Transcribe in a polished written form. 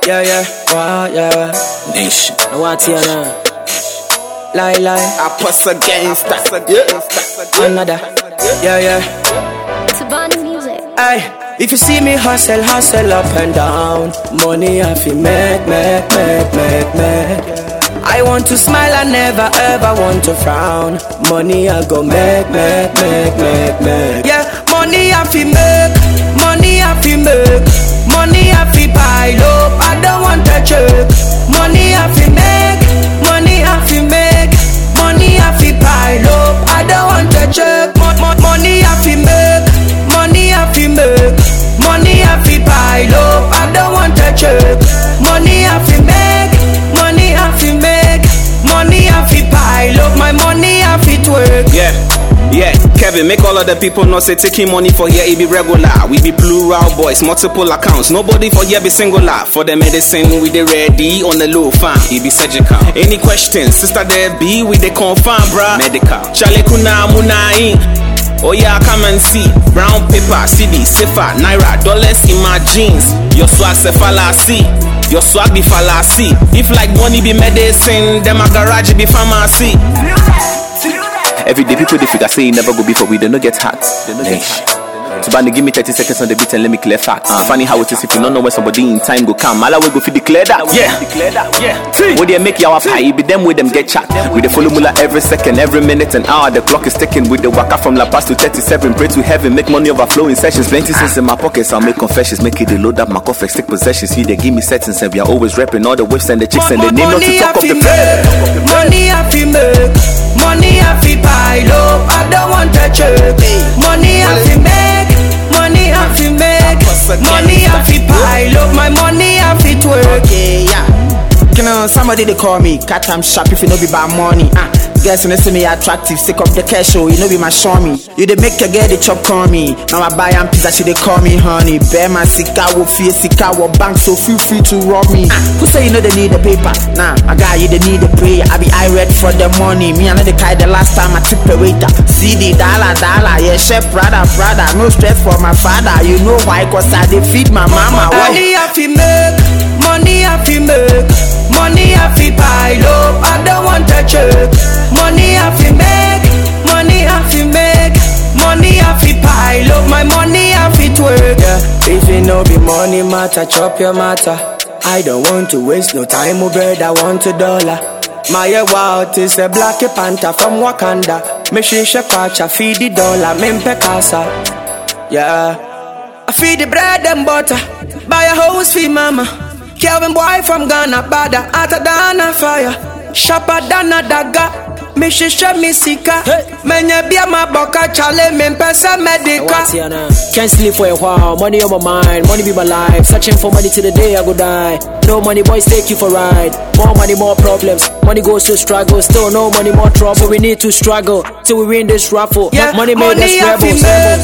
Yeah. Nation. I want to know. Lie. I press against that. Another. Yeah. Savannah music. Aye, if you see me hustle up and down, money I feel make. I want to smile, I never ever want to frown. Money I go make. Yeah, money I feel make, money I feel make, money I feel pile up. I don't want to choke. Money I feel make, money I feel make, money I feel pile up. I don't want to choke. Money I feel make, money I feel make, money I feel pile up. I don't want to choke. Money I feel make, money I feel make, money I feel pile up. My money I feel work. Yeah, Kevin, make all of the people know say taking money for here, it be regular. We be plural boys, multiple accounts. Nobody for here be singular. For the medicine, we the ready on the low farm. It be surgical. Any questions, sister there be, we the confirm, bruh. Medical. Chale kuna munai. Oh yeah, come and see. Brown paper, CD, Sefa, Naira, dollars in my jeans. Your swag se fallacy. Your swag be fallacy. If like money be medicine, then my garage be pharmacy. Every day people they figure say it never go before we don't get hot. So Bani, give me 30 seconds on the beat and let me clear facts. Funny how it is if you don't know when somebody in time go come. All we go for declare that. Yeah. When they make your pie, be them with them get chat. With the follow mula every second, every minute and hour. The clock is ticking with the waka from La Paz to 37. Pray to heaven, make money overflow in sessions. Plenty cents in my pockets, I'll make confessions. Make it they load up my coffee, stick possessions. See they give me settings and we are always repping all the whips and the chicks and the name not to talk of the money I feel make, money I feel pile up. I don't want to choke. Money I feel make, money I feel make, money I feel pile up. My money I feel work. You know, somebody they call me cat I'm sharp if you know be about money. Guess when they see me attractive, sick of the cash show, you know be my show me. You they make a girl they chop call me. Now I buy and pizza, she they call me honey. Bear my sika wo fee sika wo bank, so feel free to rob me. Who say you know they need the paper? Nah, I got you they need the prayer. I be I read for the money. Me and the guy the last time I tip a waiter. CD dollar, yeah, chef brother, no stress for my father. You know why? Cause I they feed my mama. Money I feel make, money I feel make, money I feel pile up. I don't want to choke. Money I feel make, money I feel make, money I feel pile up. My money I feel work. If it no be money matter, chop your matter. I don't want to waste no time, oh bird, I want $1. My wild is a black panther from Wakanda. Me shisha kwacha, feed the dollar, mempe casa. Yeah, I feed the bread and butter, buy a house for mama. Kelvin boy from Ghana, bada ata dana fire. Shapa dana daga, me shisha me sika. Menye bia ma boka chale me pesa medica. Can't sleep for a while, money on my mind, money be my life. Searching for money till the day I go die. No money boys take you for ride. More money, more problems. Money goes to struggle, still no money, more trouble. We need to struggle till we win this raffle. Yeah, money made us rebels.